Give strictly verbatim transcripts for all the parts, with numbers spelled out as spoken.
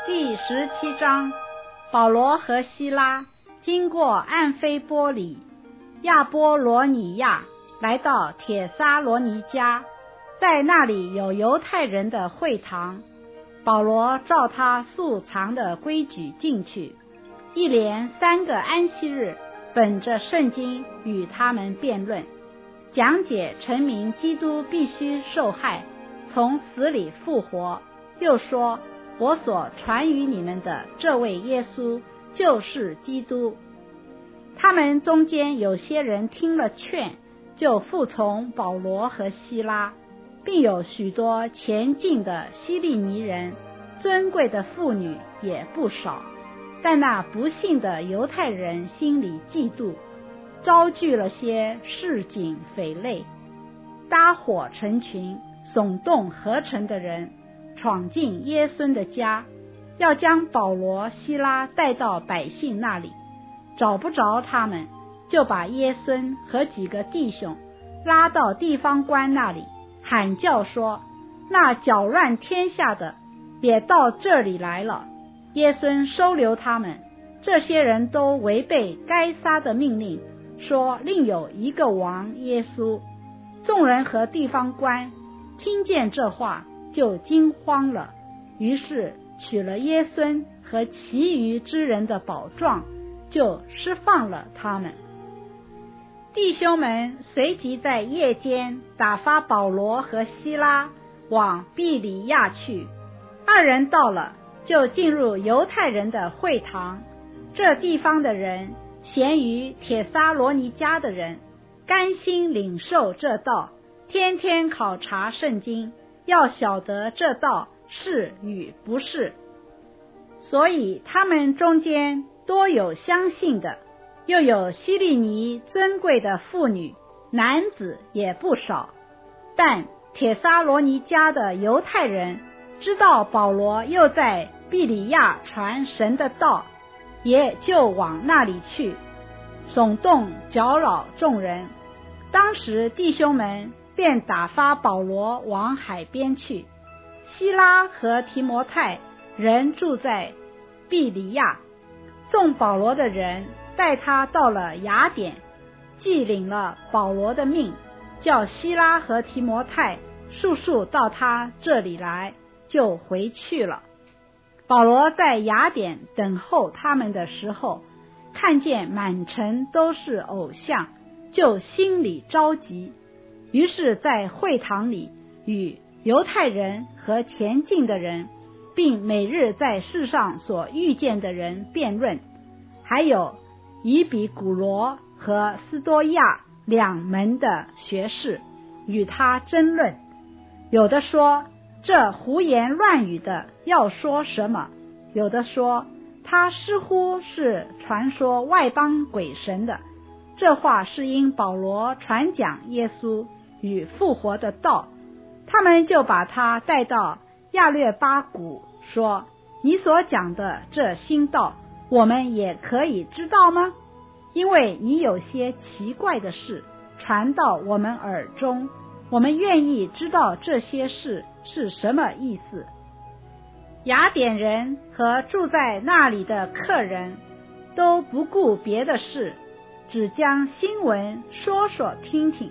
第十七章，保罗和希拉经过安菲波里、亚波罗尼亚，来到帖撒罗尼迦，在那里有犹太人的会堂。保罗照他素常的规矩进去，一连三个安息日，本着圣经与他们辩论，讲解陈明基督必须受害，从死里复活，又说我所传于你们的这位耶稣就是基督。他们中间有些人听了劝，就服从保罗和希拉，并有许多前进的希利尼人，尊贵的妇女也不少。但那不信的犹太人心里嫉妒，招聚了些市井匪类，搭伙成群，耸动合成的人，闯进耶稣的家，要将保罗、希拉带到百姓那里。找不着他们，就把耶稣和几个弟兄拉到地方官那里，喊叫说，那搅乱天下的也到这里来了。耶稣收留他们，这些人都违背该撒的命令，说另有一个王耶稣。众人和地方官听见这话，就惊慌了，于是取了耶稣和其余之人的宝状，就释放了他们。弟兄们随即在夜间打发保罗和希拉往庇里亚去。二人到了，就进入犹太人的会堂。这地方的人咸于帖撒罗尼迦的人，甘心领受这道，天天考察圣经，要晓得这道是与不是。所以他们中间多有相信的，又有希利尼尊贵的妇女，男子也不少。但帖撒罗尼迦的犹太人知道保罗又在庇里亚传神的道，也就往那里去，耸动搅扰众人。当时弟兄们便打发保罗往海边去，希拉和提摩太人住在庇里亚。送保罗的人带他到了雅典，既领了保罗的命，叫希拉和提摩太速速到他这里来，就回去了。保罗在雅典等候他们的时候，看见满城都是偶像，就心里着急，于是在会堂里与犹太人和前进的人，并每日在世上所遇见的人辩论，还有以比古罗和斯多亚两门的学士与他争论。有的说这胡言乱语的要说什么，有的说他似乎是传说外邦鬼神的，这话是因保罗传讲耶稣与复活的道。他们就把他带到亚略巴谷，说，你所讲的这新道，我们也可以知道吗？因为你有些奇怪的事传到我们耳中，我们愿意知道这些事是什么意思。雅典人和住在那里的客人都不顾别的事，只将新闻说说听听。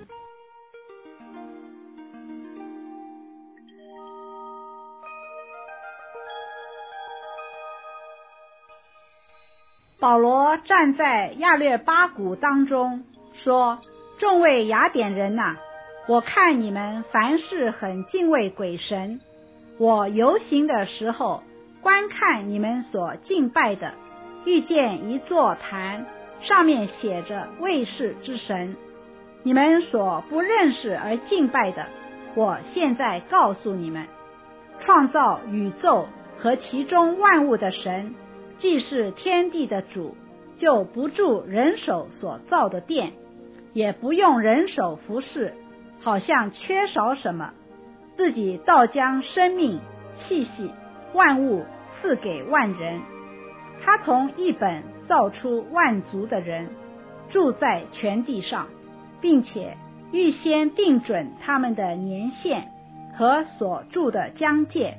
保罗站在亚略巴谷当中，说，众位雅典人哪、啊，我看你们凡事很敬畏鬼神。我游行的时候，观看你们所敬拜的，遇见一座坛，上面写着卫士之神。你们所不认识而敬拜的，我现在告诉你们，创造宇宙和其中万物的神，既是天地的主，就不住人手所造的殿，也不用人手服侍，好像缺少什么，自己倒将生命、气息、万物赐给万人。他从一本造出万族的人，住在全地上，并且预先定准他们的年限和所住的疆界，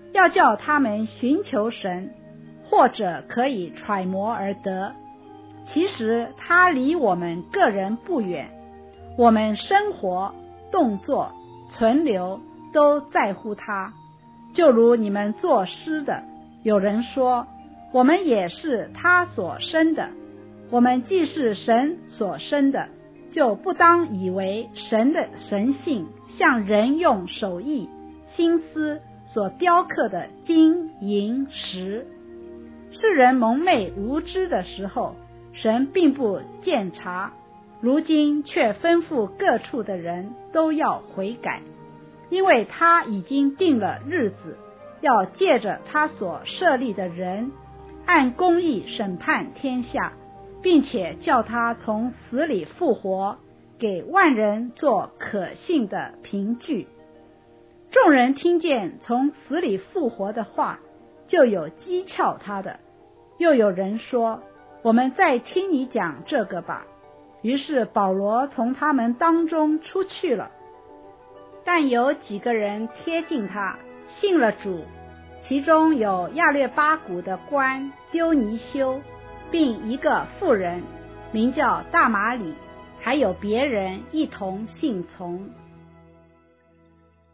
要叫他们寻求神，或者可以揣摩而得。其实他离我们个人不远，我们生活、动作、存留都在乎他。就如你们作诗的，有人说，我们也是他所生的。我们既是神所生的，就不当以为神的神性像人用手艺、心思所雕刻的金银石。世人蒙昧无知的时候，神并不鉴察，如今却吩咐各处的人都要悔改，因为他已经定了日子，要借着他所设立的人，按公义审判天下，并且叫他从死里复活，给万人做可信的凭据。众人听见从死里复活的话，就有讥诮他的。又有人说，我们再听你讲这个吧。于是保罗从他们当中出去了。但有几个人贴近他，信了主，其中有亚略巴谷的官丢尼修，并一个妇人名叫大马里，还有别人一同信从。